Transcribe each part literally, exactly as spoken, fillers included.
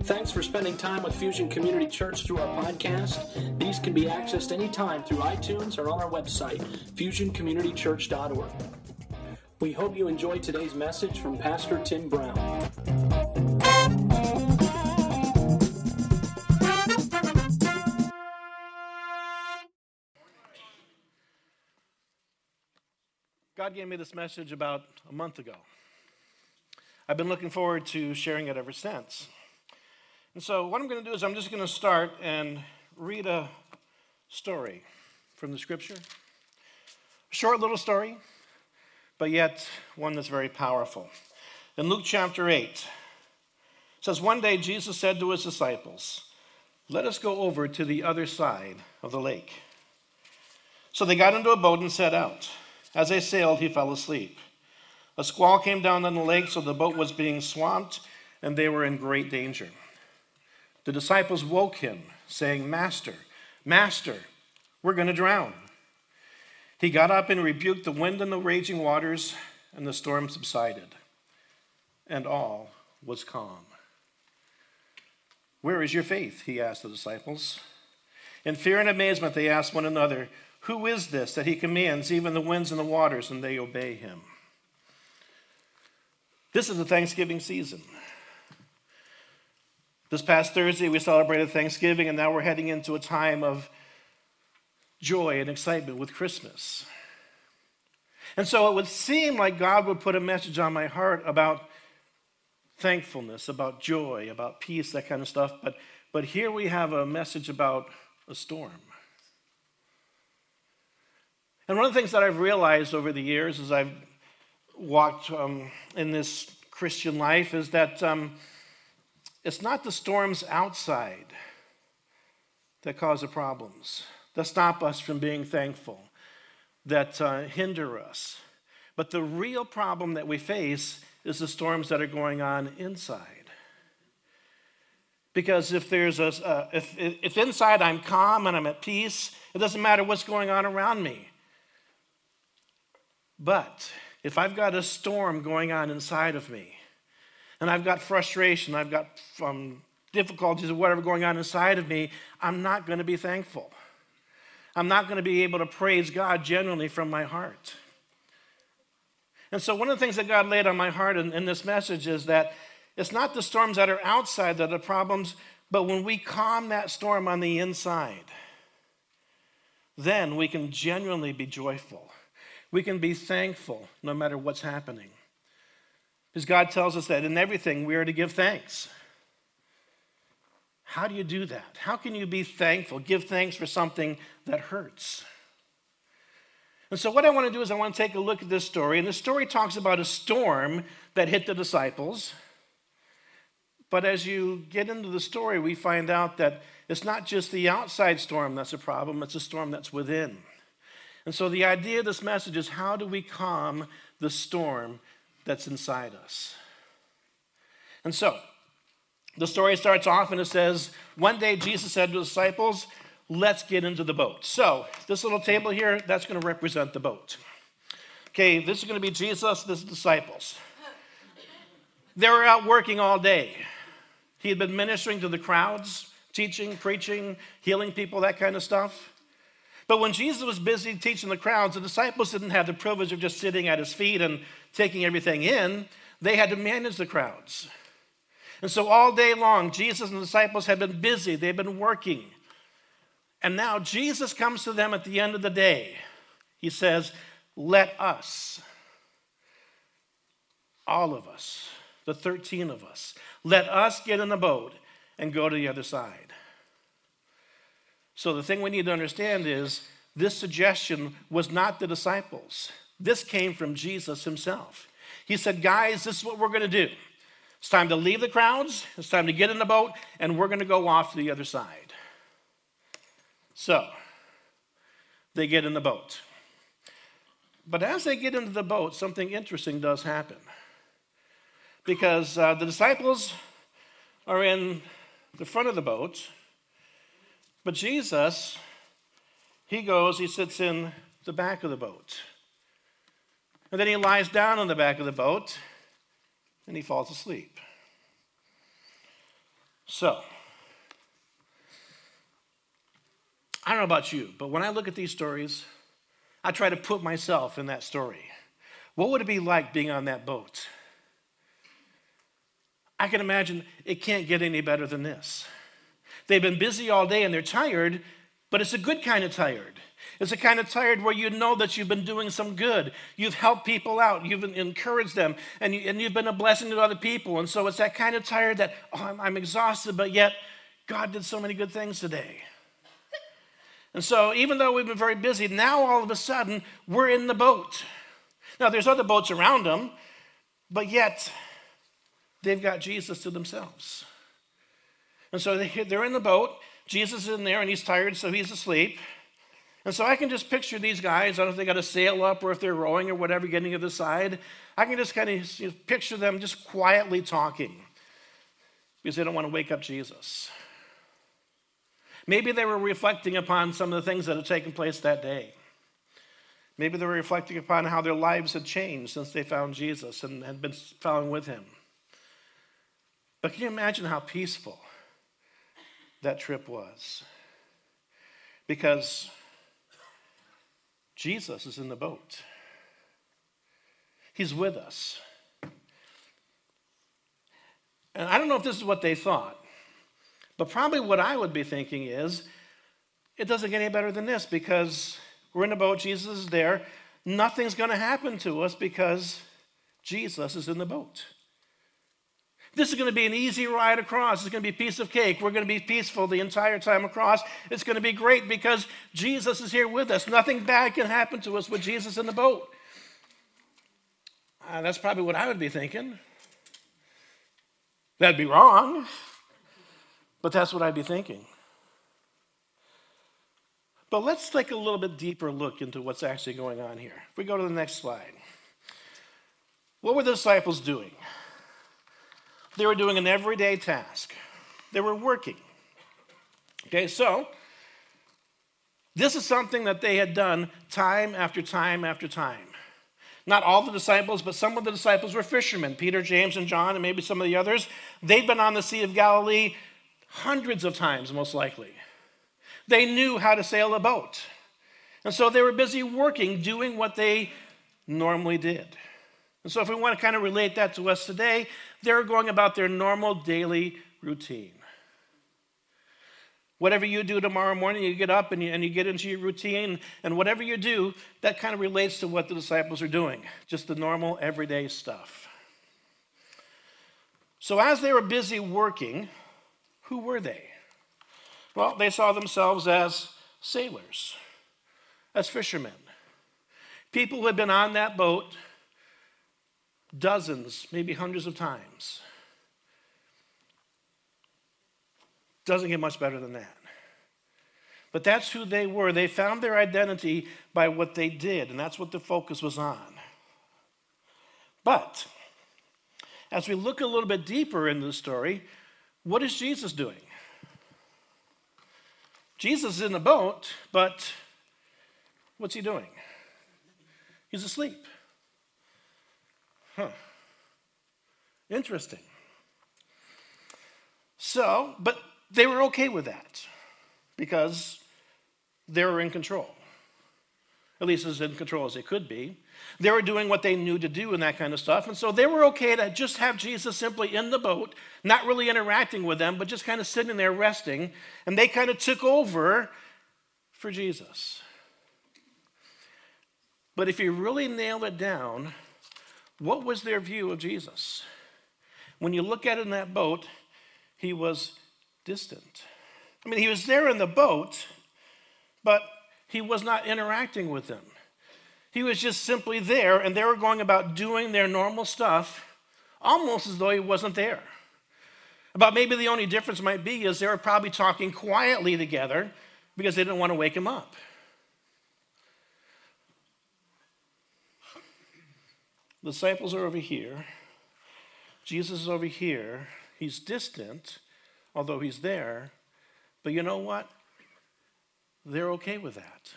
Thanks for spending time with Fusion Community Church through our podcast. These can be accessed anytime through iTunes or on our website, fusion community church dot org. We hope you enjoyed today's message from Pastor Tim Brown. God gave me this message about a month ago. I've been looking forward to sharing it ever since. And so what I'm going to do is I'm just going to start and read a story from the scripture. A short little story, but yet one that's very powerful. In Luke chapter eight, it says, one day Jesus said to his disciples, "Let us go over to the other side of the lake." So they got into a boat and set out. As they sailed, he fell asleep. A squall came down on the lake, so the boat was being swamped, and they were in great danger. The disciples woke him, saying, "Master, Master, we're going to drown." He got up and rebuked the wind and the raging waters, and the storm subsided, and all was calm. "Where is your faith?" he asked the disciples. In fear and amazement, they asked one another, "Who is this that he commands even the winds and the waters, and they obey him?" This is the Thanksgiving season. This past Thursday, we celebrated Thanksgiving, and now we're heading into a time of joy and excitement with Christmas. And so it would seem like God would put a message on my heart about thankfulness, about joy, about peace, that kind of stuff. But, but here we have a message about a storm. And one of the things that I've realized over the years as I've walked um, in this Christian life is that um, it's not the storms outside that cause the problems, that stop us from being thankful, that uh, hinder us. But the real problem that we face is the storms that are going on inside. Because if there's a, uh, if, if inside I'm calm and I'm at peace, it doesn't matter what's going on around me. But if I've got a storm going on inside of me, and I've got frustration, I've got um, difficulties or whatever going on inside of me, I'm not going to be thankful. I'm not going to be able to praise God genuinely from my heart. And so one of the things that God laid on my heart in, in this message is that it's not the storms that are outside that are the problems, but when we calm that storm on the inside, then we can genuinely be joyful. We can be thankful no matter what's happening. Because God tells us that in everything we are to give thanks. How do you do that? How can you be thankful, give thanks for something that hurts? And so what I want to do is I want to take a look at this story. And the story talks about a storm that hit the disciples. But as you get into the story, we find out that it's not just the outside storm that's a problem, it's a storm that's within. And so the idea of this message is, how do we calm the storm that's inside us? And so the story starts off and it says, one day Jesus said to the disciples, "Let's get into the boat." So this little table here, that's going to represent the boat. Okay, this is going to be Jesus, this is the disciples. They were out working all day. He had been ministering to the crowds, teaching, preaching, healing people, that kind of stuff. But when Jesus was busy teaching the crowds, the disciples didn't have the privilege of just sitting at his feet and taking everything in. They had to manage the crowds. And so all day long, Jesus and the disciples had been busy. They'd been working. And now Jesus comes to them at the end of the day. He says, "Let us, all of us, the thirteen of us, let us get in the boat and go to the other side." So the thing we need to understand is this suggestion was not the disciples. This came from Jesus himself. He said, "Guys, this is what we're going to do. It's time to leave the crowds. It's time to get in the boat, and we're going to go off to the other side." So they get in the boat. But as they get into the boat, something interesting does happen. Because uh, the disciples are in the front of the boat, but Jesus, he goes, he sits in the back of the boat. And then he lies down on the back of the boat, and he falls asleep. So, I don't know about you, but when I look at these stories, I try to put myself in that story. What would it be like being on that boat? I can imagine it can't get any better than this. They've been busy all day and they're tired, but it's a good kind of tired. It's a kind of tired where you know that you've been doing some good. You've helped people out. You've encouraged them, and, you, and you've been a blessing to other people. And so it's that kind of tired that, oh, I'm, I'm exhausted, but yet God did so many good things today. And so even though we've been very busy, now all of a sudden we're in the boat. Now there's other boats around them, but yet they've got Jesus to themselves. And so they're in the boat. Jesus is in there, and he's tired, so he's asleep. And so I can just picture these guys. I don't know if they got to sail up or if they're rowing or whatever, getting to the side. I can just kind of you know, picture them just quietly talking because they don't want to wake up Jesus. Maybe they were reflecting upon some of the things that had taken place that day. Maybe they were reflecting upon how their lives had changed since they found Jesus and had been following with him. But can you imagine how peaceful that trip was? Because Jesus is in the boat. He's with us. And I don't know if this is what they thought, but probably what I would be thinking is, it doesn't get any better than this because we're in the boat, Jesus is there. Nothing's going to happen to us because Jesus is in the boat. This is going to be an easy ride across. It's going to be a piece of cake. We're going to be peaceful the entire time across. It's going to be great because Jesus is here with us. Nothing bad can happen to us with Jesus in the boat. Uh, that's probably what I would be thinking. That'd be wrong, but that's what I'd be thinking. But let's take a little bit deeper look into what's actually going on here. If we go to the next slide. What were the disciples doing? They were doing an everyday task. They were working. Okay, so this is something that they had done time after time after time. Not all the disciples, but some of the disciples were fishermen. Peter, James, and John, and maybe some of the others. They'd been on the Sea of Galilee hundreds of times, most likely. They knew how to sail a boat. And so they were busy working, doing what they normally did. And so if we want to kind of relate that to us today, they're going about their normal daily routine. Whatever you do tomorrow morning, you get up and you, and you get into your routine, and whatever you do, that kind of relates to what the disciples are doing, just the normal everyday stuff. So as they were busy working, who were they? Well, they saw themselves as sailors, as fishermen. People who had been on that boat dozens, maybe hundreds of times. Doesn't get much better than that. But that's who they were. They found their identity by what they did, and that's what the focus was on. But as we look a little bit deeper into the story, what is Jesus doing? Jesus is in the boat, but what's he doing? He's asleep. Huh. Interesting. So, but they were okay with that because they were in control. At least as in control as they could be. They were doing what they knew to do and that kind of stuff. And so they were okay to just have Jesus simply in the boat, not really interacting with them, but just kind of sitting there resting. And they kind of took over for Jesus. But if you really nail it down, what was their view of Jesus? When you look at it in that boat, he was distant. I mean, he was there in the boat, but he was not interacting with them. He was just simply there, and they were going about doing their normal stuff, almost as though he wasn't there. About maybe the only difference might be is they were probably talking quietly together because they didn't want to wake him up. The disciples are over here. Jesus is over here. He's distant, although he's there. But you know what? They're okay with that.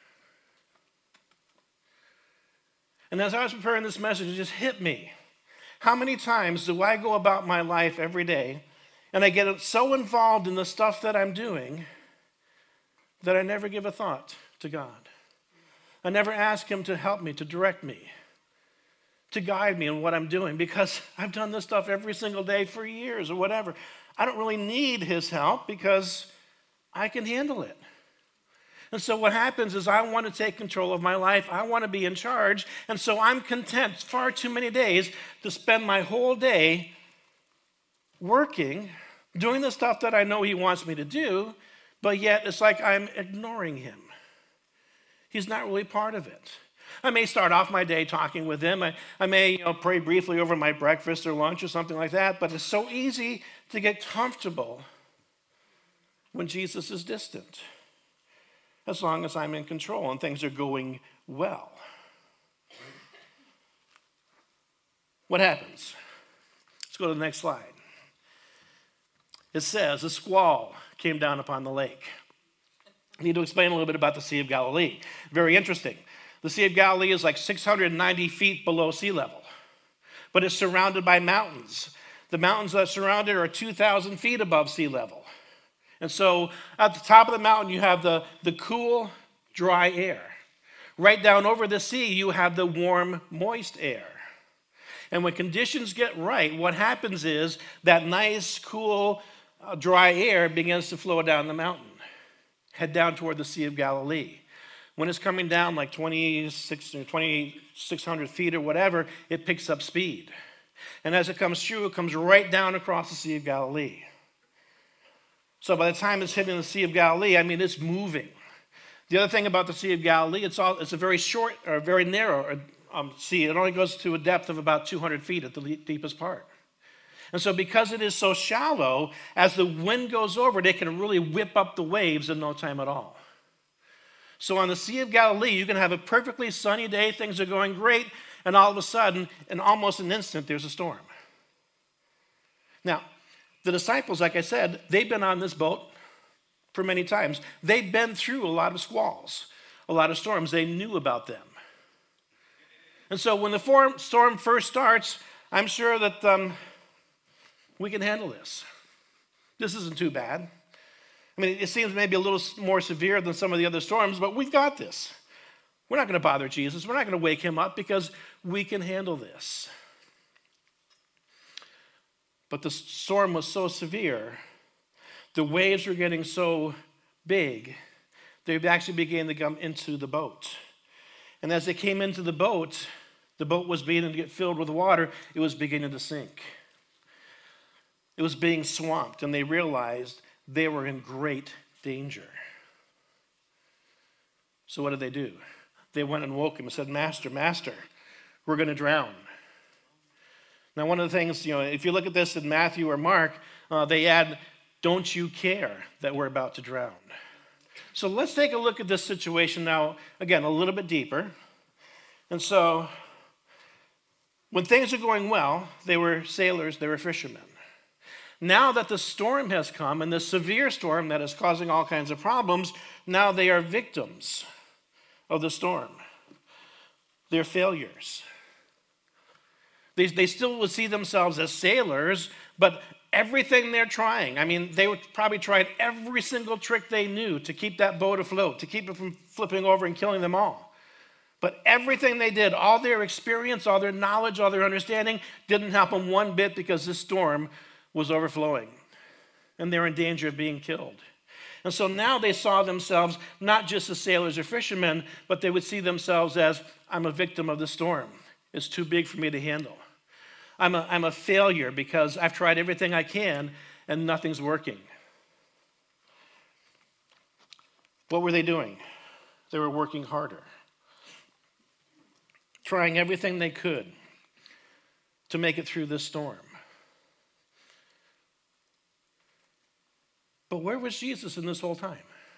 And as I was preparing this message, it just hit me. How many times do I go about my life every day And I get so involved in the stuff that I'm doing that I never give a thought to God. I never ask him to help me, to direct me, to guide me in what I'm doing, because I've done this stuff every single day for years or whatever. I don't really need his help because I can handle it. And so what happens is I want to take control of my life. I want to be in charge. And so I'm content far too many days to spend my whole day working, doing the stuff that I know he wants me to do, but yet it's like I'm ignoring him. He's not really part of it. I may start off my day talking with him. I, I may you know, pray briefly over my breakfast or lunch or something like that, but it's so easy to get comfortable when Jesus is distant, as long as I'm in control and things are going well. What happens? Let's go to the next slide. It says, a squall came down upon the lake. I need to explain a little bit about the Sea of Galilee. Very interesting. The Sea of Galilee is like six hundred ninety feet below sea level, but it's surrounded by mountains. The mountains that surround it are two thousand feet above sea level. And so at the top of the mountain, you have the, the cool, dry air. Right down over the sea, you have the warm, moist air. And when conditions get right, what happens is that nice, cool, uh, dry air begins to flow down the mountain, head down toward the Sea of Galilee. When it's coming down like twenty-six or twenty-six hundred feet or whatever, it picks up speed. And as it comes through, it comes right down across the Sea of Galilee. So by the time it's hitting the Sea of Galilee, I mean, it's moving. The other thing about the Sea of Galilee, it's, all, it's a very short or very narrow um, sea. It only goes to a depth of about two hundred feet at the deepest part. And so because it is so shallow, as the wind goes over it, it can really whip up the waves in no time at all. So on the Sea of Galilee, you can have a perfectly sunny day, things are going great, and all of a sudden, in almost an instant, there's a storm. Now, the disciples, like I said, they've been on this boat for many times. They've been through a lot of squalls, a lot of storms. They knew about them. And so when the storm first starts, I'm sure that um, we can handle this. This isn't too bad. I mean, it seems maybe a little more severe than some of the other storms, but we've got this. We're not going to bother Jesus. We're not going to wake him up because we can handle this. But the storm was so severe, the waves were getting so big, they actually began to come into the boat. And as they came into the boat, the boat was beginning to get filled with water. It was beginning to sink. It was being swamped, and they realized they were in great danger. So what did they do? They went and woke him and said, Master, Master, we're going to drown. Now, one of the things, you know, if you look at this in Matthew or Mark, uh, they add, don't you care that we're about to drown? So let's take a look at this situation now, again, a little bit deeper. And so when things are going well, they were sailors, they were fishermen. Now that the storm has come, and the severe storm that is causing all kinds of problems, now they are victims of the storm. They're failures. They, they still would see themselves as sailors, but everything they're trying, I mean, they would probably tried every single trick they knew to keep that boat afloat, to keep it from flipping over and killing them all. But everything they did, all their experience, all their knowledge, all their understanding, didn't help them one bit because this storm was overflowing, and they're in danger of being killed. And so now they saw themselves not just as sailors or fishermen, but they would see themselves as, I'm a victim of the storm. It's too big for me to handle. I'm a, I'm a failure because I've tried everything I can and nothing's working. What were they doing? They were working harder, trying everything they could to make it through this storm. But where was Jesus in this whole time?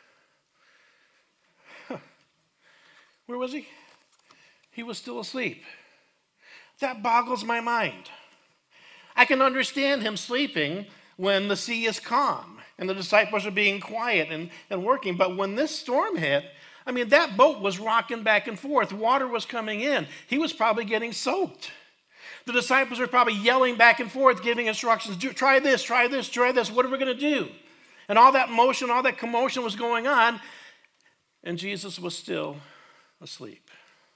Huh. Where was he? He was still asleep. That boggles my mind. I can understand him sleeping when the sea is calm and the disciples are being quiet and, and working. But when this storm hit, I mean, that boat was rocking back and forth. Water was coming in. He was probably getting soaked. The disciples are probably yelling back and forth, giving instructions. Do, try this, try this, try this. What are we going to do? And all that motion, all that commotion was going on, and Jesus was still asleep.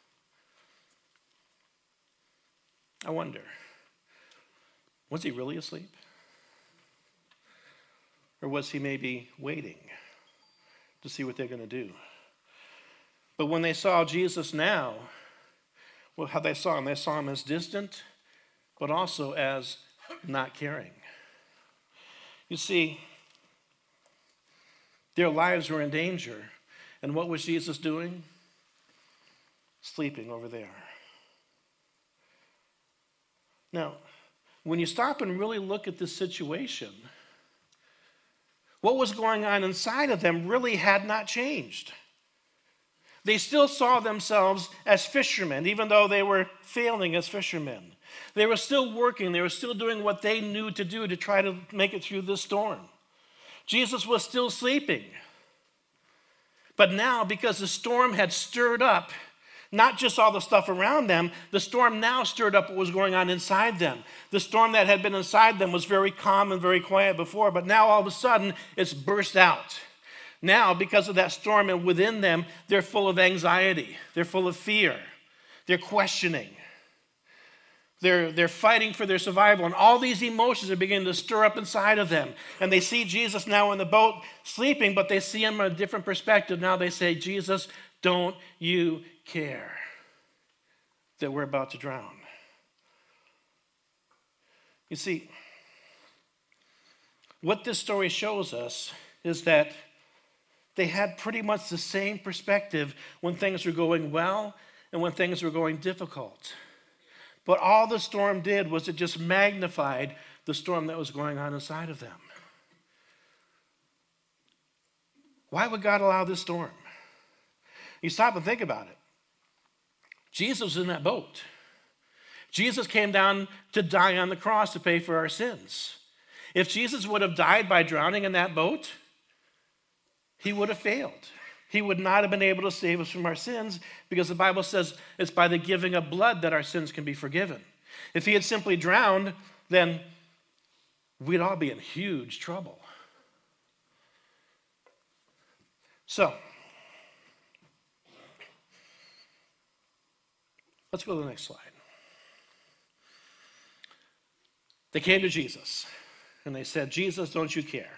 I wonder, was he really asleep? Or was he maybe waiting to see what they're going to do? But when they saw Jesus now, well, how they saw him, they saw him as distant, but also as not caring. You see, their lives were in danger. And what was Jesus doing? Sleeping over there. Now, when you stop and really look at this situation, what was going on inside of them really had not changed. They still saw themselves as fishermen, even though they were failing as fishermen. They were still working. They were still doing what they knew to do to try to make it through this storm. Jesus was still sleeping. But now, because the storm had stirred up, not just all the stuff around them, the storm now stirred up what was going on inside them. The storm that had been inside them was very calm and very quiet before, but now all of a sudden it's burst out. Now, because of that storm and within them, they're full of anxiety. They're full of fear. They're questioning. They're, they're fighting for their survival. And all these emotions are beginning to stir up inside of them. And they see Jesus now in the boat sleeping, but they see him from a different perspective. Now they say, Jesus, don't you care that we're about to drown? You see, what this story shows us is that they had pretty much the same perspective when things were going well and when things were going difficult. But all the storm did was it just magnified the storm that was going on inside of them. Why would God allow this storm? You stop and think about it. Jesus was in that boat. Jesus came down to die on the cross to pay for our sins. If Jesus would have died by drowning in that boat, he would have failed. He would not have been able to save us from our sins because the Bible says it's by the giving of blood that our sins can be forgiven. If he had simply drowned, then we'd all be in huge trouble. So, let's go to the next slide. They came to Jesus and they said, Jesus, don't you care?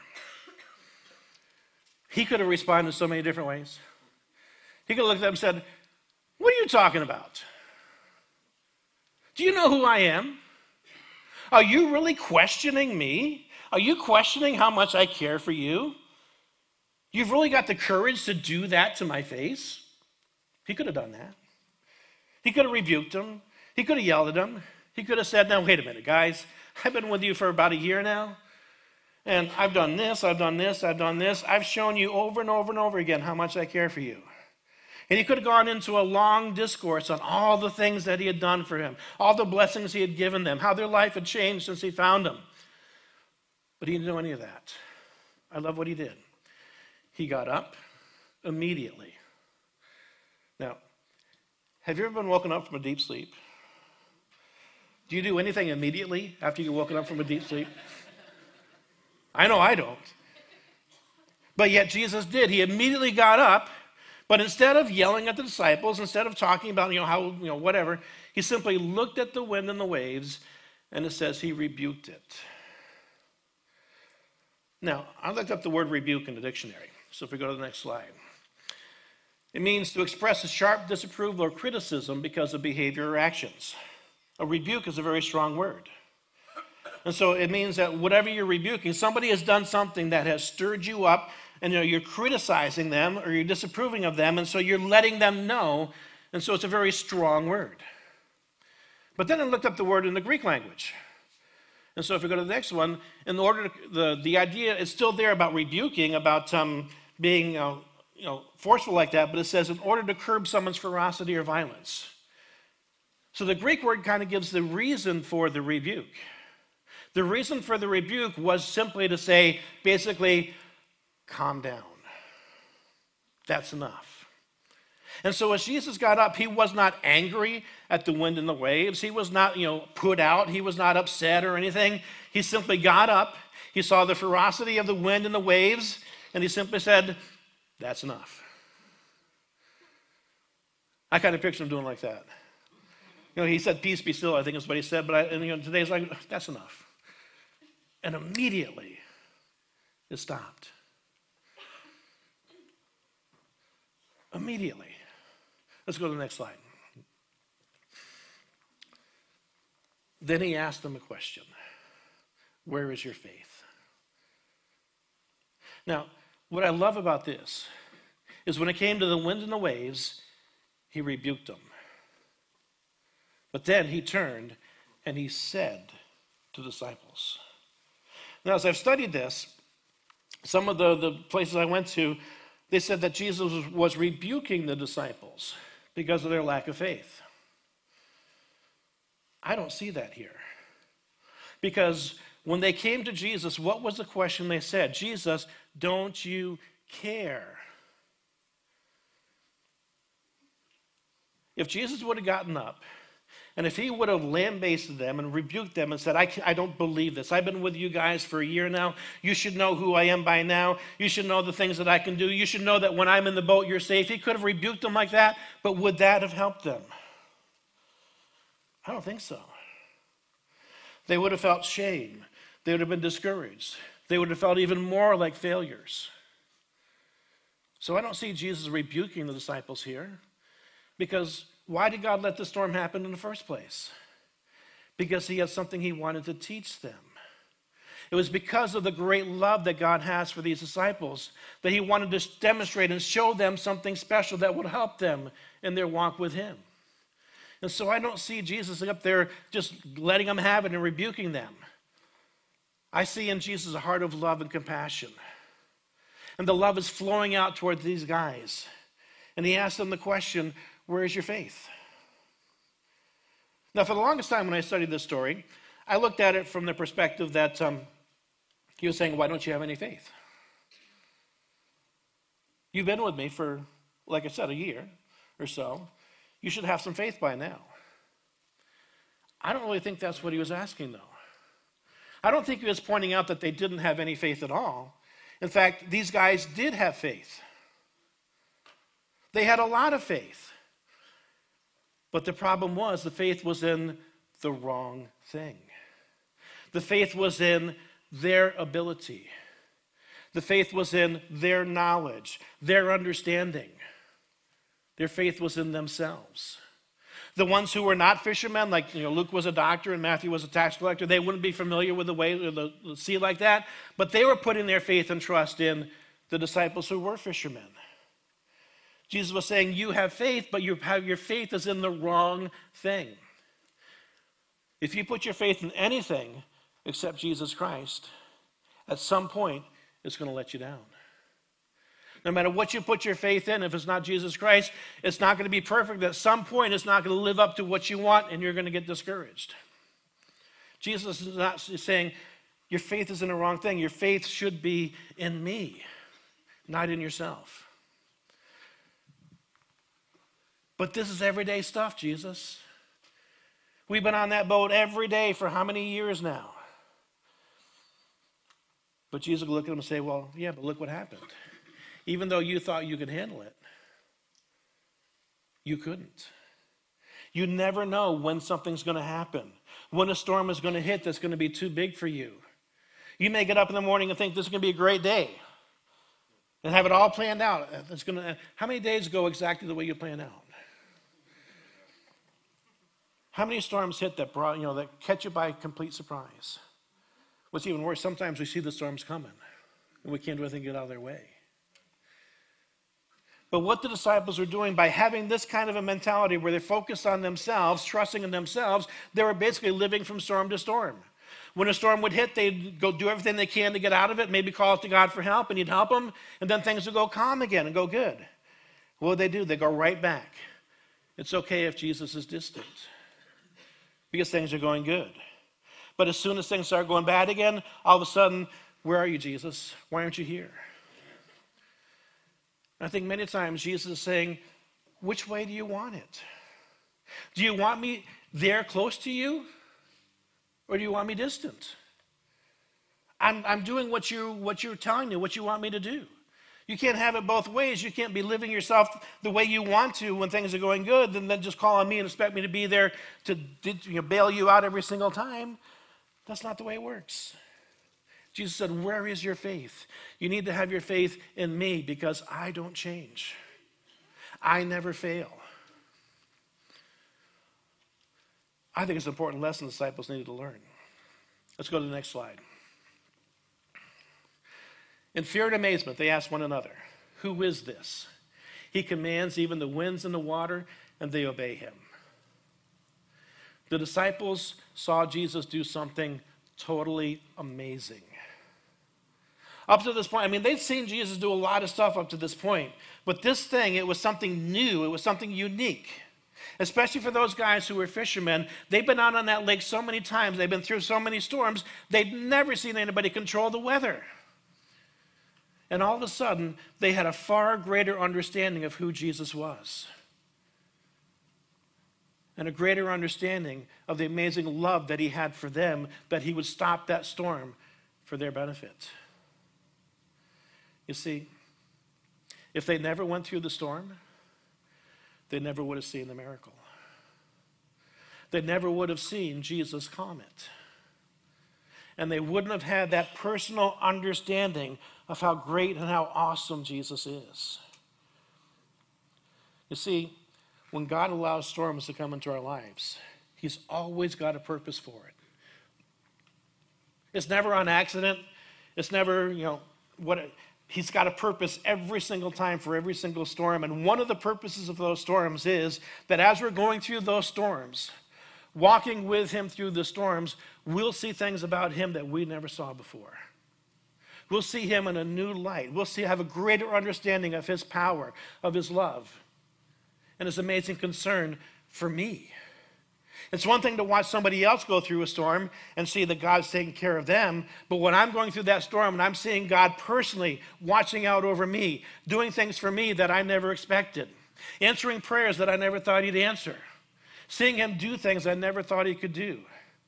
He could have responded so many different ways. He could have looked at them and said, what are you talking about? Do you know who I am? Are you really questioning me? Are you questioning how much I care for you? You've really got the courage to do that to my face? He could have done that. He could have rebuked him. He could have yelled at him. He could have said, now, wait a minute, guys. I've been with you for about a year now. And I've done this, I've done this, I've done this. I've shown you over and over and over again how much I care for you. And he could have gone into a long discourse on all the things that he had done for him, all the blessings he had given them, how their life had changed since he found them. But he didn't do any of that. I love what he did. He got up immediately. Now, have you ever been woken up from a deep sleep? Do you do anything immediately after you're woken up from a deep sleep? I know I don't. But yet Jesus did. He immediately got up, but instead of yelling at the disciples, instead of talking about, you know, how, you know, whatever, he simply looked at the wind and the waves, and it says he rebuked it. Now, I looked up the word rebuke in the dictionary. So if we go to the next slide. It means to express a sharp disapproval or criticism because of behavior or actions. A rebuke is a very strong word. And so it means that whatever you're rebuking, somebody has done something that has stirred you up, and you know, you're criticizing them or you're disapproving of them, and so you're letting them know, and so it's a very strong word. But then I looked up the word in the Greek language. And so if we go to the next one, in order to, the, the idea is still there about rebuking, about um, being uh, you know, forceful like that, but it says in order to curb someone's ferocity or violence. So the Greek word kind of gives the reason for the rebuke. The reason for the rebuke was simply to say, basically, calm down. That's enough. And so as Jesus got up, he was not angry at the wind and the waves. He was not, you know, put out. He was not upset or anything. He simply got up. He saw the ferocity of the wind and the waves, and he simply said, that's enough. I kind of picture him doing like that. You know, he said, peace be still, I think is what he said, but I, and, you know, today's like, that's enough. And immediately, it stopped. Immediately. Let's go to the next slide. Then he asked them a question. Where is your faith? Now, what I love about this is when it came to the wind and the waves, he rebuked them. But then he turned and he said to the disciples. Now, as I've studied this, some of the, the places I went to, they said that Jesus was, was rebuking the disciples because of their lack of faith. I don't see that here. Because when they came to Jesus, what was the question they said? Jesus, don't you care? If Jesus would have gotten up, and if he would have lambasted them and rebuked them and said, I, I don't believe this. I've been with you guys for a year now. You should know who I am by now. You should know the things that I can do. You should know that when I'm in the boat, you're safe. He could have rebuked them like that, but would that have helped them? I don't think so. They would have felt shame. They would have been discouraged. They would have felt even more like failures. So I don't see Jesus rebuking the disciples here, because why did God let the storm happen in the first place? Because he had something he wanted to teach them. It was because of the great love that God has for these disciples that he wanted to demonstrate and show them something special that would help them in their walk with him. And so I don't see Jesus up there just letting them have it and rebuking them. I see in Jesus a heart of love and compassion. And the love is flowing out toward these guys. And he asked them the question, where is your faith? Now, for the longest time when I studied this story, I looked at it from the perspective that um, he was saying, why don't you have any faith? You've been with me for, like I said, a year or so. You should have some faith by now. I don't really think that's what he was asking, though. I don't think he was pointing out that they didn't have any faith at all. In fact, these guys did have faith. They had a lot of faith. But the problem was the faith was in the wrong thing. The faith was in their ability. The faith was in their knowledge, their understanding. Their faith was in themselves. The ones who were not fishermen, like you know, Luke was a doctor and Matthew was a tax collector, they wouldn't be familiar with the way of the, the sea like that, but they were putting their faith and trust in the disciples who were fishermen. Jesus was saying, you have faith, but you have, your faith is in the wrong thing. If you put your faith in anything except Jesus Christ, at some point, it's going to let you down. No matter what you put your faith in, if it's not Jesus Christ, it's not going to be perfect. At some point, it's not going to live up to what you want, and you're going to get discouraged. Jesus is not saying, your faith is in the wrong thing. Your faith should be in me, not in yourself. But this is everyday stuff, Jesus. We've been on that boat every day for how many years now? But Jesus will look at him and say, well, yeah, but look what happened. Even though you thought you could handle it, you couldn't. You never know when something's going to happen, when a storm is going to hit that's going to be too big for you. You may get up in the morning and think this is going to be a great day and have it all planned out. It's going to, how many days go exactly the way you planned out? How many storms hit that brought, you know, that catch you by complete surprise? What's even worse, sometimes we see the storms coming and we can't do anything to get out of their way. But what the disciples were doing by having this kind of a mentality where they're focused on themselves, trusting in themselves, they were basically living from storm to storm. When a storm would hit, they'd go do everything they can to get out of it, maybe call out to God for help, and he'd help them, and then things would go calm again and go good. What would they do? They go right back. It's okay if Jesus is distant, because things are going good. But as soon as things start going bad again, all of a sudden, where are you, Jesus? Why aren't you here? I think many times Jesus is saying, which way do you want it? Do you want me there close to you? Or do you want me distant? I'm, I'm doing what, you, what you're telling me, what you want me to do. You can't have it both ways. You can't be living yourself the way you want to when things are going good, and then just call on me and expect me to be there to you know, bail you out every single time. That's not the way it works. Jesus said, where is your faith? You need to have your faith in me because I don't change. I never fail. I think it's an important lesson the disciples needed to learn. Let's go to the next slide. In fear and amazement, they asked one another, who is this? He commands even the winds and the water, and they obey him. The disciples saw Jesus do something totally amazing. Up to this point, I mean, they'd seen Jesus do a lot of stuff up to this point, but this thing, it was something new, it was something unique. Especially for those guys who were fishermen. They've been out on that lake so many times, they've been through so many storms, they'd never seen anybody control the weather. And all of a sudden, they had a far greater understanding of who Jesus was. And a greater understanding of the amazing love that he had for them, that he would stop that storm for their benefit. You see, if they never went through the storm, they never would have seen the miracle. They never would have seen Jesus calm it. And they wouldn't have had that personal understanding of how great and how awesome Jesus is. You see, when God allows storms to come into our lives, he's always got a purpose for it. It's never on accident. It's never, you know, what it, he's got a purpose every single time for every single storm. And one of the purposes of those storms is that as we're going through those storms, walking with him through the storms, we'll see things about him that we never saw before. We'll see him in a new light. We'll see, have a greater understanding of his power, of his love, and his amazing concern for me. It's one thing to watch somebody else go through a storm and see that God's taking care of them, but when I'm going through that storm and I'm seeing God personally watching out over me, doing things for me that I never expected, answering prayers that I never thought he'd answer, seeing him do things I never thought he could do.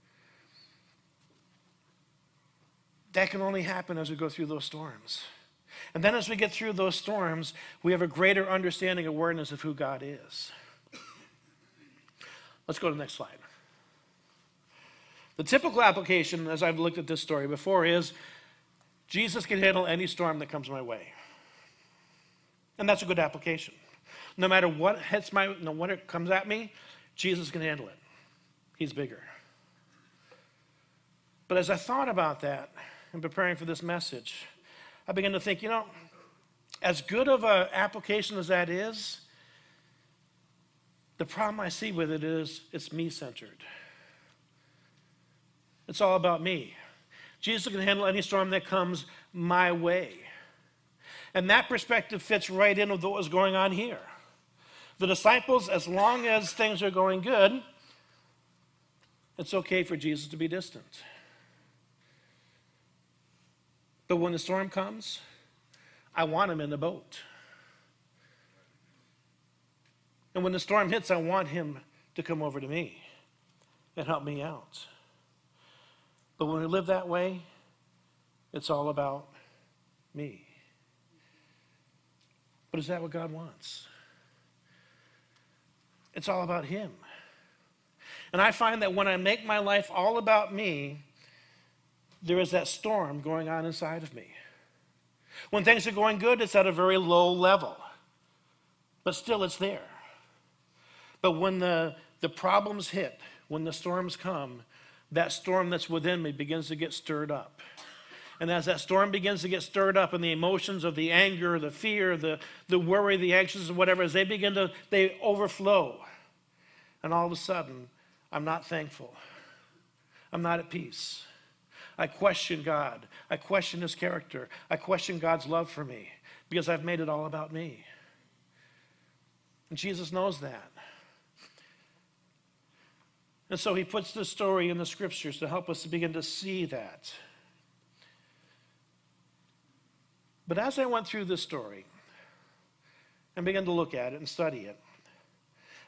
That can only happen as we go through those storms. And then as we get through those storms, we have a greater understanding, awareness of who God is. Let's go to the next slide. The typical application, as I've looked at this story before, is Jesus can handle any storm that comes my way. And that's a good application. No matter what hits my, no, when it comes at me, Jesus can handle it. He's bigger. But as I thought about that and preparing for this message, I began to think, you know, as good of an application as that is, the problem I see with it is it's me-centered. It's all about me. Jesus can handle any storm that comes my way. And that perspective fits right in with what was going on here. The disciples, as long as things are going good, it's okay for Jesus to be distant. But when the storm comes, I want him in the boat. And when the storm hits, I want him to come over to me and help me out. But when we live that way, it's all about me. But is that what God wants? It's all about him. And I find that when I make my life all about me, there is that storm going on inside of me. When things are going good, it's at a very low level. But still, it's there. But when the, the problems hit, when the storms come, that storm that's within me begins to get stirred up. And as that storm begins to get stirred up and the emotions of the anger, the fear, the, the worry, the anxious, or whatever, as they begin to, they overflow. And all of a sudden, I'm not thankful. I'm not at peace. I question God. I question his character. I question God's love for me because I've made it all about me. And Jesus knows that. And so he puts this story in the scriptures to help us to begin to see that. But as I went through this story and began to look at it and study it,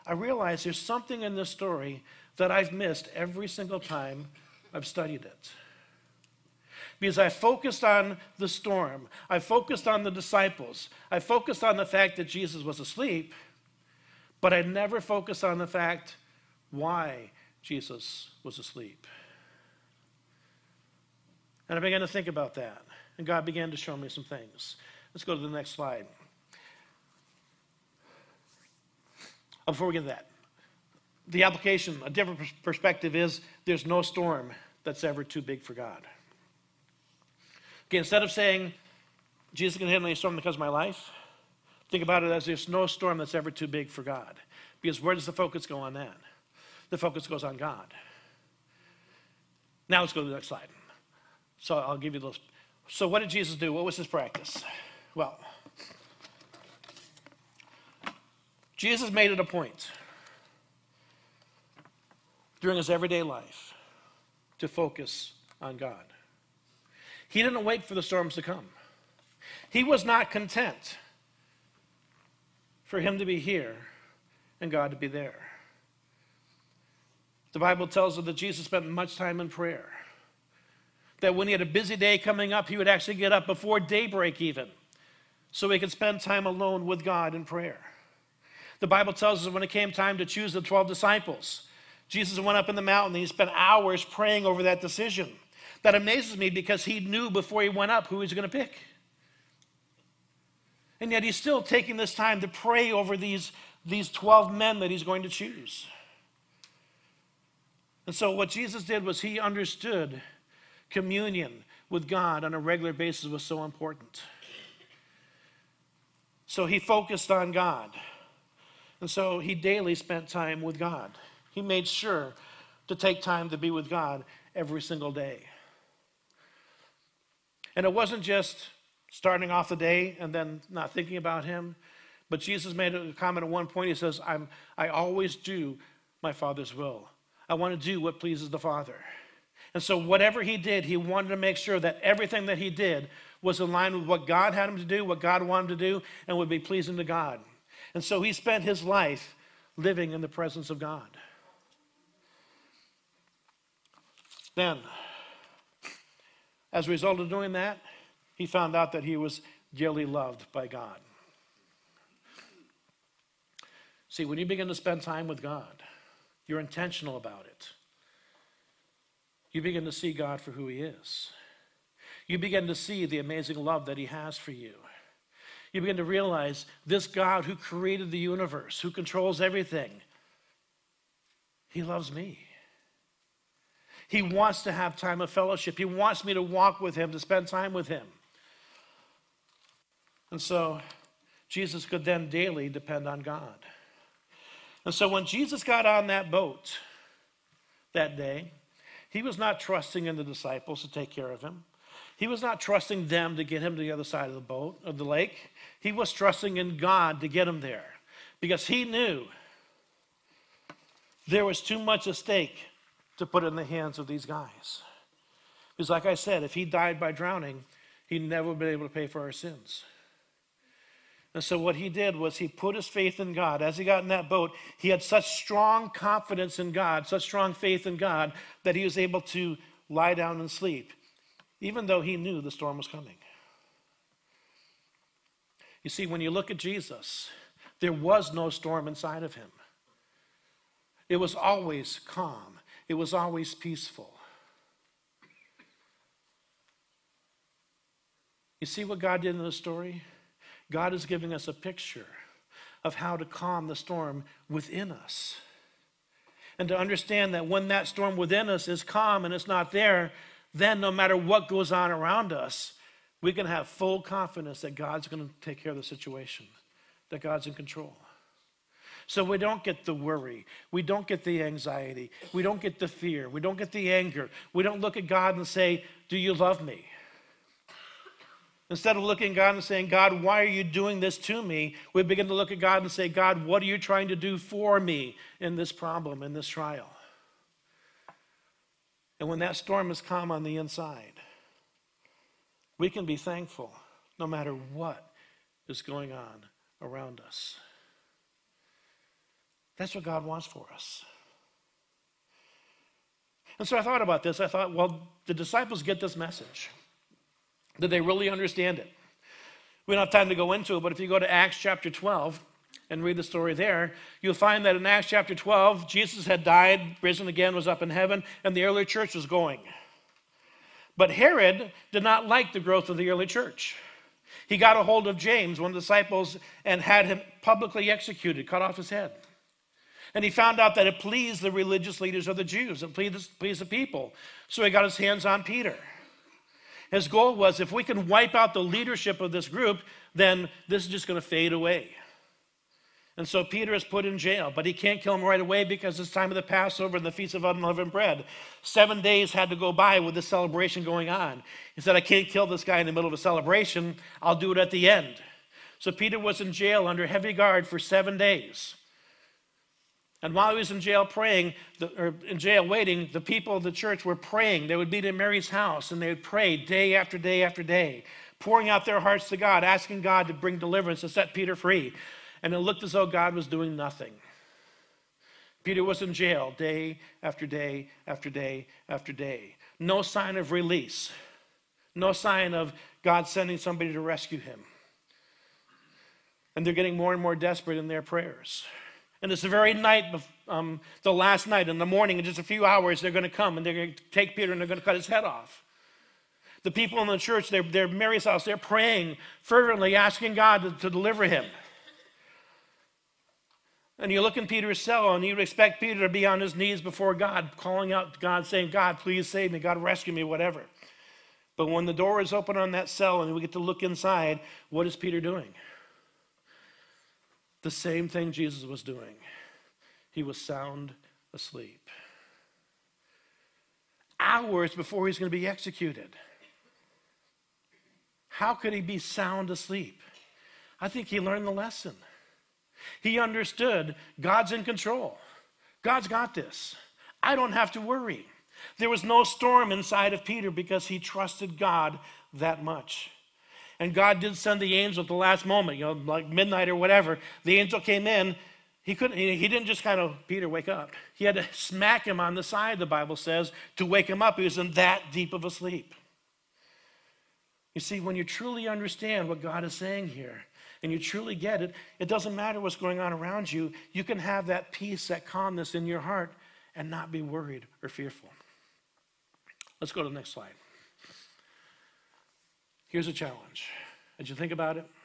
I realized there's something in this story that I've missed every single time I've studied it. Because I focused on the storm. I focused on the disciples. I focused on the fact that Jesus was asleep, but I never focused on the fact why Jesus was asleep. And I began to think about that, and God began to show me some things. Let's go to the next slide. Oh, before we get to that, the application, a different perspective is there's no storm that's ever too big for God. Okay, instead of saying, Jesus can handle any storm because of my life, think about it as there's no storm that's ever too big for God. Because where does the focus go on that? The focus goes on God. Now let's go to the next slide. So I'll give you those. So what did Jesus do? What was his practice? Well, Jesus made it a point during his everyday life to focus on God. He didn't wait for the storms to come. He was not content for him to be here and God to be there. The Bible tells us that Jesus spent much time in prayer. That when he had a busy day coming up, he would actually get up before daybreak even, so he could spend time alone with God in prayer. The Bible tells us when it came time to choose the twelve disciples, Jesus went up in the mountain and he spent hours praying over that decision. That amazes me because he knew before he went up who he was going to pick. And yet he's still taking this time to pray over these, these twelve men that he's going to choose. And so what Jesus did was he understood communion with God on a regular basis was so important. So he focused on God. And so he daily spent time with God. He made sure to take time to be with God every single day. And it wasn't just starting off the day and then not thinking about him, but Jesus made a comment at one point. He says, I'm, I always do my Father's will. I want to do what pleases the Father. And so whatever he did, he wanted to make sure that everything that he did was in line with what God had him to do, what God wanted him to do, and would be pleasing to God. And so he spent his life living in the presence of God. Then, as a result of doing that, he found out that he was dearly loved by God. See, when you begin to spend time with God, you're intentional about it. You begin to see God for who he is. You begin to see the amazing love that he has for you. You begin to realize this God who created the universe, who controls everything, he loves me. He wants to have time of fellowship. He wants me to walk with him, to spend time with him. And so Jesus could then daily depend on God. And so when Jesus got on that boat that day, he was not trusting in the disciples to take care of him. He was not trusting them to get him to the other side of the boat, of the lake. He was trusting in God to get him there because he knew there was too much at stake to put in the hands of these guys. Because like I said, if he died by drowning, he'd never been able to pay for our sins. And so what he did was he put his faith in God. As he got in that boat, he had such strong confidence in God, such strong faith in God, that he was able to lie down and sleep, even though he knew the storm was coming. You see, when you look at Jesus, there was no storm inside of him. It was always calm. It was always peaceful. You see what God did in the story? God is giving us a picture of how to calm the storm within us. And to understand that when that storm within us is calm and it's not there, then no matter what goes on around us, we can have full confidence that God's going to take care of the situation, that God's in control. So we don't get the worry. We don't get the anxiety. We don't get the fear. We don't get the anger. We don't look at God and say, do you love me? Instead of looking at God and saying, God, why are you doing this to me? We begin to look at God and say, God, what are you trying to do for me in this problem, in this trial? And when that storm is calm on the inside, we can be thankful no matter what is going on around us. That's what God wants for us. And so I thought about this. I thought, well, the disciples get this message. Did they really understand it? We don't have time to go into it, but if you go to Acts chapter twelve and read the story there, you'll find that in Acts chapter twelve, Jesus had died, risen again, was up in heaven, and the early church was going. But Herod did not like the growth of the early church. He got a hold of James, one of the disciples, and had him publicly executed, cut off his head. And he found out that it pleased the religious leaders of the Jews. It pleased, pleased the people. So he got his hands on Peter. His goal was, if we can wipe out the leadership of this group, then this is just going to fade away. And so Peter is put in jail, but he can't kill him right away because it's time of the Passover and the Feast of Unleavened Bread. Seven days had to go by with this celebration going on. He said, I can't kill this guy in the middle of a celebration. I'll do it at the end. So Peter was in jail under heavy guard for seven days. And while he was in jail praying, the, or in jail waiting, the people of the church were praying. They would meet in Mary's house, and they would pray day after day after day, pouring out their hearts to God, asking God to bring deliverance, to set Peter free. And it looked as though God was doing nothing. Peter was in jail day after day after day after day. No sign of release. No sign of God sending somebody to rescue him. And they're getting more and more desperate in their prayers. And it's the very night, um, the last night, in the morning, in just a few hours, they're going to come and they're going to take Peter and they're going to cut his head off. The people in the church, they're, they're Mary's house, they're praying fervently, asking God to, to deliver him. And you look in Peter's cell and you would expect Peter to be on his knees before God, calling out to God, saying, God, please save me, God, rescue me, whatever. But when the door is open on that cell and we get to look inside, what is Peter doing? The same thing Jesus was doing. He was sound asleep. Hours before he's going to be executed. How could he be sound asleep? I think he learned the lesson. He understood God's in control. God's got this. I don't have to worry. There was no storm inside of Peter because he trusted God that much. And God did send the angel at the last moment, you know, like midnight or whatever. The angel came in. He couldn't. He didn't just kind of, Peter, wake up. He had to smack him on the side, the Bible says, to wake him up. He was in that deep of a sleep. You see, when you truly understand what God is saying here, and you truly get it, it doesn't matter what's going on around you. You can have that peace, that calmness in your heart, and not be worried or fearful. Let's go to the next slide. Here's a challenge. Did you think about it?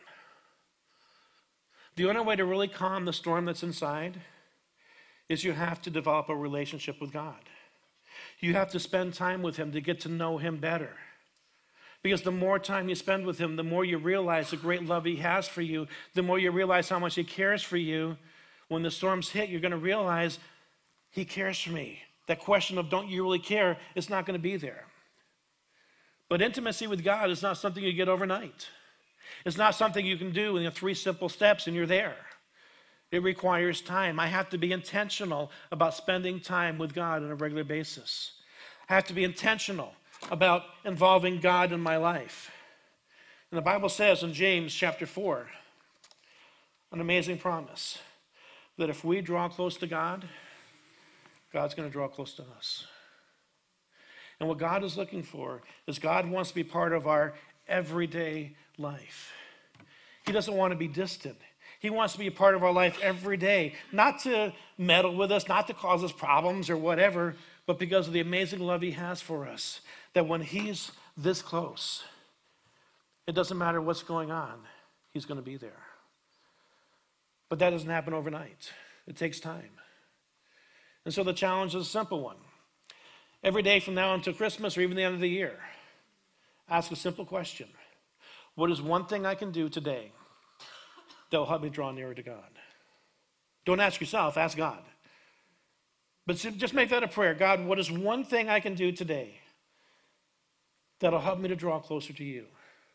The only way to really calm the storm that's inside is you have to develop a relationship with God. You have to spend time with him to get to know him better. Because the more time you spend with him, the more you realize the great love he has for you, the more you realize how much he cares for you. When the storms hit, you're going to realize he cares for me. That question of don't you really care is not going to be there. But intimacy with God is not something you get overnight. It's not something you can do in the three simple steps and you're there. It requires time. I have to be intentional about spending time with God on a regular basis. I have to be intentional about involving God in my life. And the Bible says in James chapter four, an amazing promise, that if we draw close to God, God's going to draw close to us. And what God is looking for is God wants to be part of our everyday life. He doesn't want to be distant. He wants to be a part of our life every day, not to meddle with us, not to cause us problems or whatever, but because of the amazing love he has for us, that when he's this close, it doesn't matter what's going on, he's going to be there. But that doesn't happen overnight. It takes time. And so the challenge is a simple one. Every day from now until Christmas or even the end of the year, ask a simple question. What is one thing I can do today that will help me draw nearer to God? Don't ask yourself, ask God. But just make that a prayer. God, what is one thing I can do today that'll help me to draw closer to you?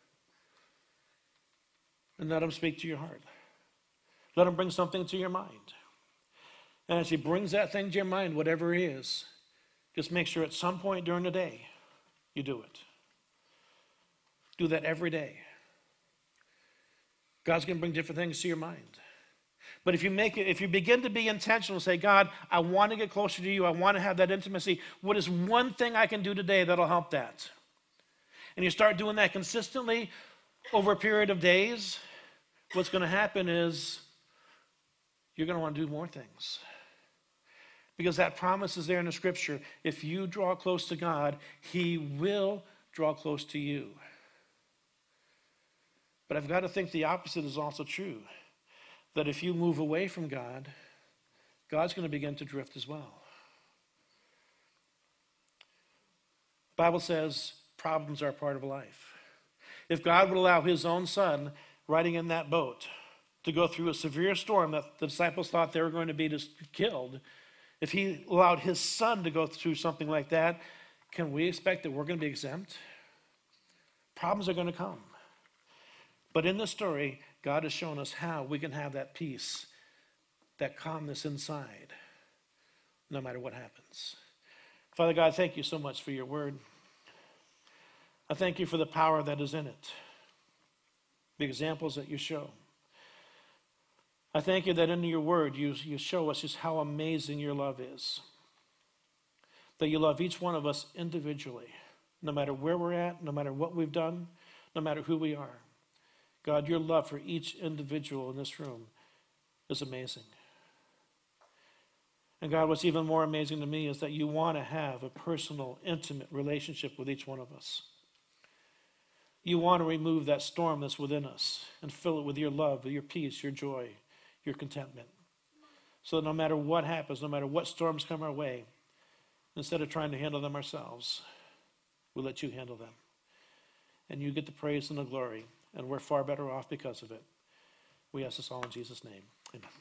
And let him speak to your heart. Let him bring something to your mind. And as he brings that thing to your mind, whatever it is, just make sure at some point during the day, you do it. Do that every day. God's going to bring different things to your mind. But if you make it, if you begin to be intentional, say, God, I want to get closer to you. I want to have that intimacy. What is one thing I can do today that'll help that? And you start doing that consistently over a period of days, what's going to happen is you're going to want to do more things. Because that promise is there in the scripture. If you draw close to God, he will draw close to you. But I've got to think the opposite is also true. That if you move away from God, God's going to begin to drift as well. The Bible says problems are a part of life. If God would allow his own son riding in that boat to go through a severe storm that the disciples thought they were going to be just killed, if he allowed his son to go through something like that, can we expect that we're going to be exempt? Problems are going to come. But in this story, God has shown us how we can have that peace, that calmness inside, no matter what happens. Father God, thank you so much for your word. I thank you for the power that is in it, the examples that you show. I thank you that in your word you, you show us just how amazing your love is. That you love each one of us individually, no matter where we're at, no matter what we've done, no matter who we are. God, your love for each individual in this room is amazing. And God, what's even more amazing to me is that you want to have a personal, intimate relationship with each one of us. You want to remove that storm that's within us and fill it with your love, with your peace, your joy, your contentment. So that no matter what happens, no matter what storms come our way, instead of trying to handle them ourselves, we'll let you handle them. And you get the praise and the glory, and we're far better off because of it. We ask this all in Jesus' name. Amen.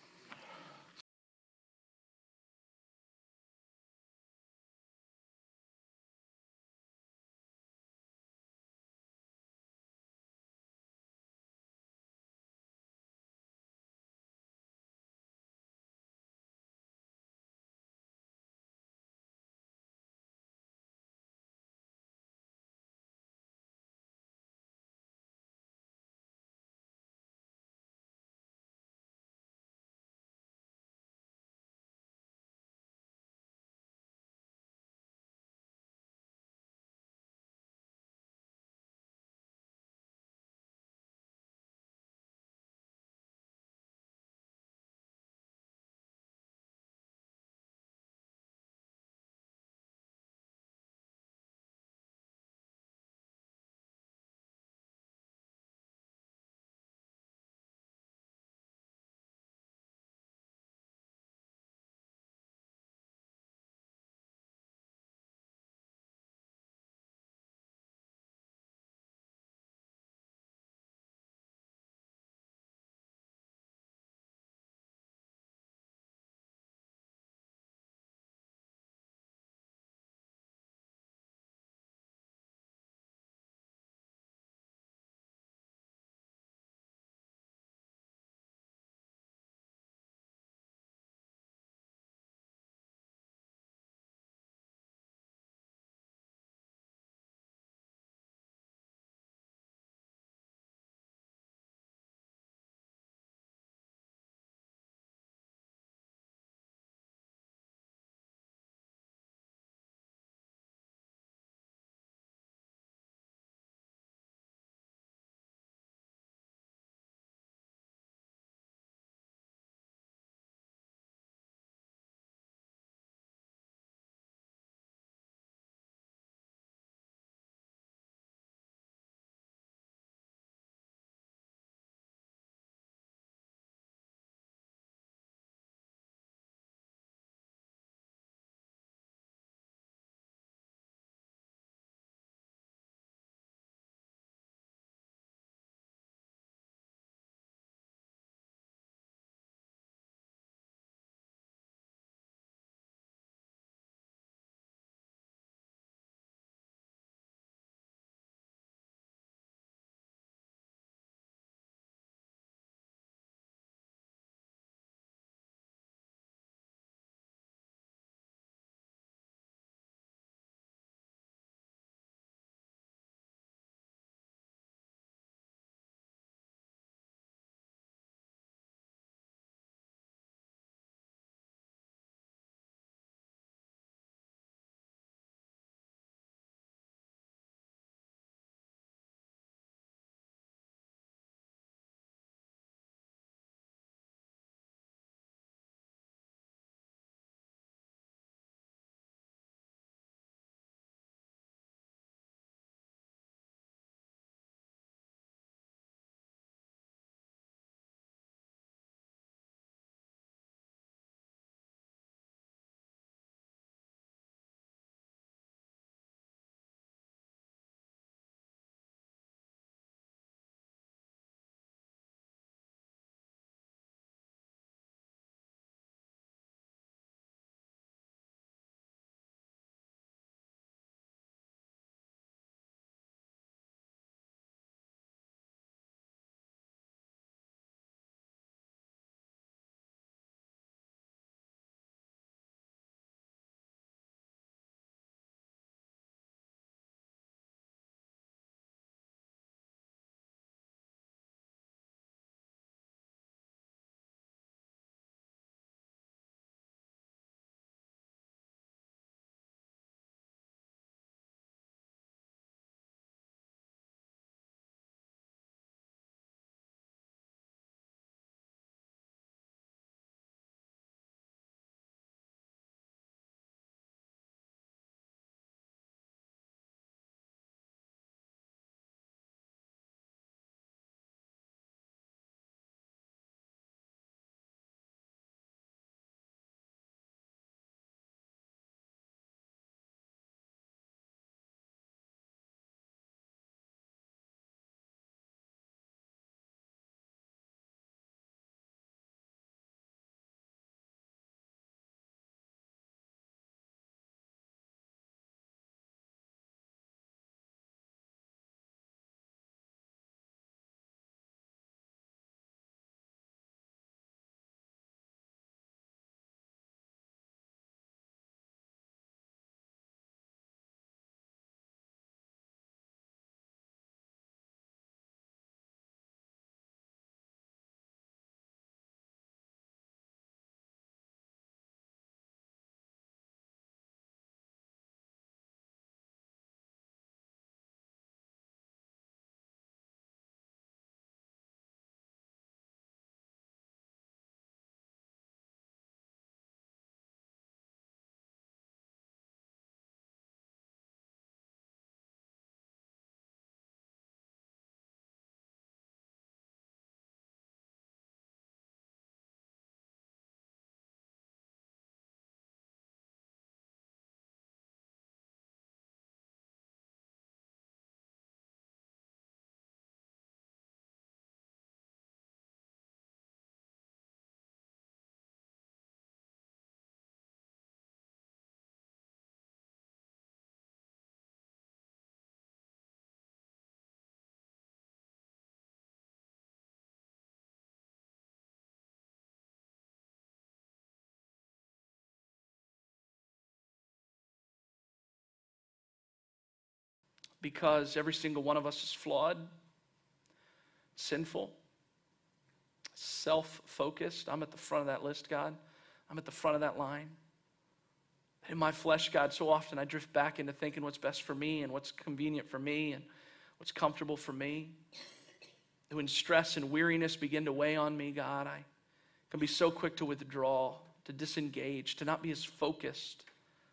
because every single one of us is flawed, sinful, self-focused. I'm at the front of that list, God. I'm at the front of that line. In my flesh, God, so often I drift back into thinking what's best for me and what's convenient for me and what's comfortable for me. When stress and weariness begin to weigh on me, God, I can be so quick to withdraw, to disengage, to not be as focused,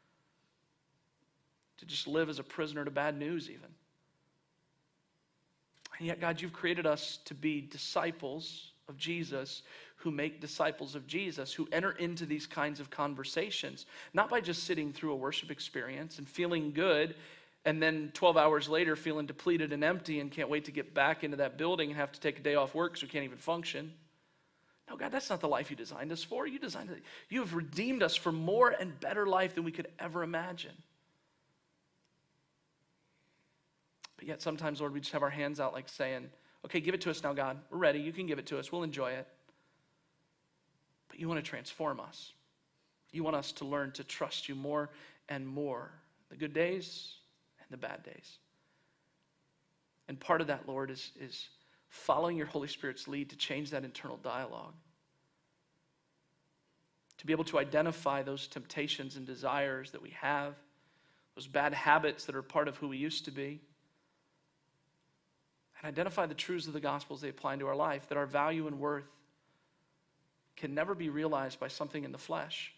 to just live as a prisoner to bad news even. And yet, God, you've created us to be disciples of Jesus, who make disciples of Jesus, who enter into these kinds of conversations, not by just sitting through a worship experience and feeling good, and then twelve hours later feeling depleted and empty and can't wait to get back into that building and have to take a day off work because we can't even function. No, God, that's not the life you designed us for. You designed it. You have redeemed us for more and better life than we could ever imagine. But yet sometimes, Lord, we just have our hands out like saying, okay, give it to us now, God. We're ready. You can give it to us. We'll enjoy it. But you want to transform us. You want us to learn to trust you more and more. The good days and the bad days. And part of that, Lord, is, is following your Holy Spirit's lead to change that internal dialogue. To be able to identify those temptations and desires that we have, those bad habits that are part of who we used to be. And identify the truths of the gospel as they apply into our life, that our value and worth can never be realized by something in the flesh.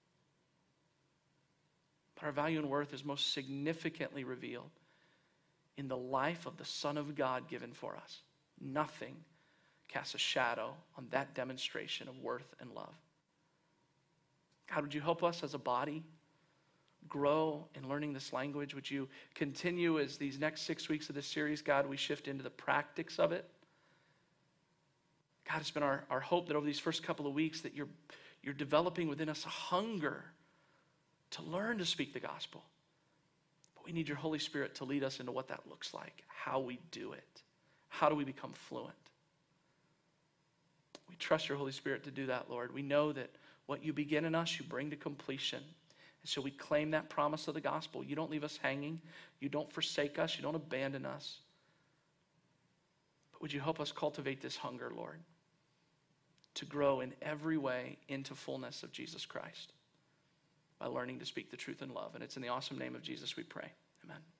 But our value and worth is most significantly revealed in the life of the Son of God given for us. Nothing casts a shadow on that demonstration of worth and love. God, would you help us as a body grow in learning this language? Would you continue as these next six weeks of this series, God, we shift into the practice of it? God, it's been our, our hope that over these first couple of weeks that you're, you're developing within us a hunger to learn to speak the gospel. But we need your Holy Spirit to lead us into what that looks like, how we do it. How do we become fluent? We trust your Holy Spirit to do that, Lord. We know that what you begin in us, you bring to completion. And so we claim that promise of the gospel. You don't leave us hanging. You don't forsake us. You don't abandon us. But would you help us cultivate this hunger, Lord, to grow in every way into fullness of Jesus Christ by learning to speak the truth in love. And it's in the awesome name of Jesus we pray. Amen.